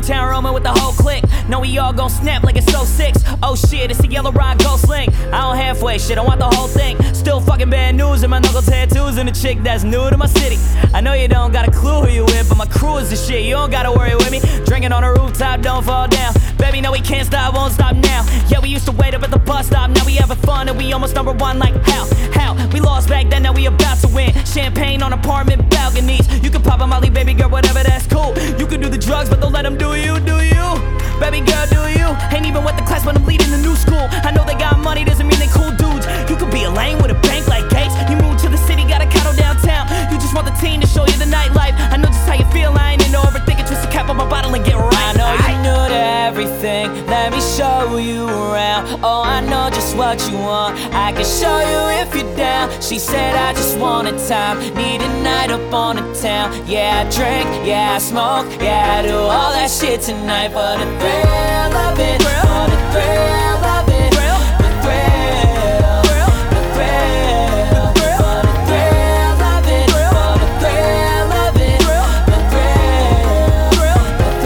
town roaming with the whole clique. Know we all gon' snap like it's 06. Oh shit, it's the yellow rod ghost sling. I don't halfway shit, I want the whole thing. Still fucking bad news and my knuckle tattoos and a chick that's new to my city. I know you don't got a clue who you with, but my crew is the shit. You don't gotta worry with me. Drinking on the rooftop, don't fall down. Baby, no, we can't stop, won't stop now. Yeah, we used to wait up at the bus stop. Now we having fun and we almost number one. Like how? We lost back then, now we about to win. Champagne on apartment balconies. You can pop a molly, baby girl, whatever, that's cool. You can do the drugs, but don't let them do you, do you? Baby girl, do you? Ain't even with the class, but I'm leading the new school. I know they got money, doesn't mean they cool dudes. You could be a lame with a bank like Gates. You moved to the city, got a condo downtown. You just want the team to show you the nightlife. I know just how you feel, I ain't into overthinking. Twist the cap on my bottle and get right. I know you new to everything, let me show you around. Oh, I know just what you want, I can show you if you're down. She said I just want a time, need a night up on the town. Yeah, I drink, yeah, I smoke, yeah, I do all that shit tonight. For the thrill of it, for the thrill of it, the thrill, the thrill, for the thrill of it, for the thrill of it, the thrill,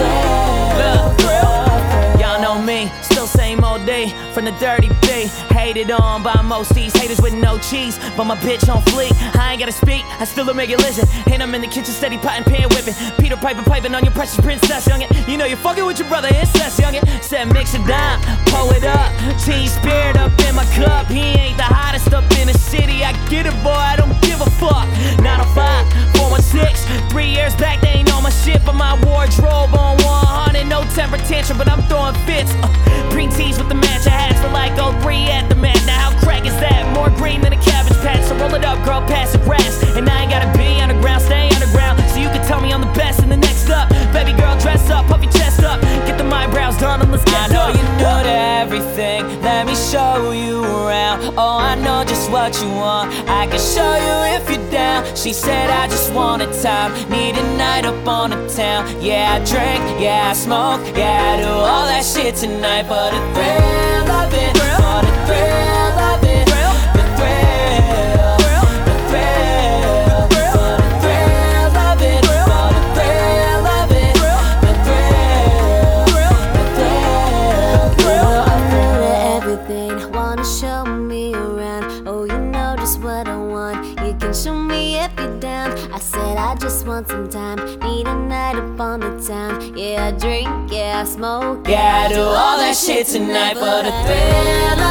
the thrill. Y'all know me, still same old day from the dirty B. Hated on by most these haters with no cheese, but my bitch on fleek. I ain't gotta speak, I still don't make it listen. And I'm in the kitchen steady potting, pan whipping. Peter Piper piping on your precious princess, youngin'. You know you're fucking with your brother incest, youngin'. Said mix it down, pull it up. Teen spirit up in my cup. He ain't the hottest up in the city. I get it, boy, I don't give a fuck. 905, 416. 3 years back, they ain't on my shit, but my wardrobe on 100. No temper tantrum, but I'm throwing fits. Green tees with the matcha hats for like 03 at the mat. Now how crack is that? More green than a cabbage patch. So roll it up, girl, pass the grass. And I ain't gotta be underground, stay underground. So you can tell me I'm the best and the next up. Baby girl, dress up, puff your chest up. Get the eyebrows done and let's get I know you new to everything, let me show you around. Oh, I know just what you want, I can show you if you're down. She said I just want a time, need a night up on the town. Yeah, I drink, yeah, I smoke, yeah, I do all that shit tonight. For the thrill of it, for the thrill of it, the thrill, the thrill, for the thrill of it, for the thrill of it, the thrill, the thrill. I'm new to everything, wanna show me around. Oh, you know just what I want, you can show me if you're down. I said I just want some time, need a night up on the town. Yeah, I drink, yeah, I smoke, yeah, I do all that shit tonight. For the thrill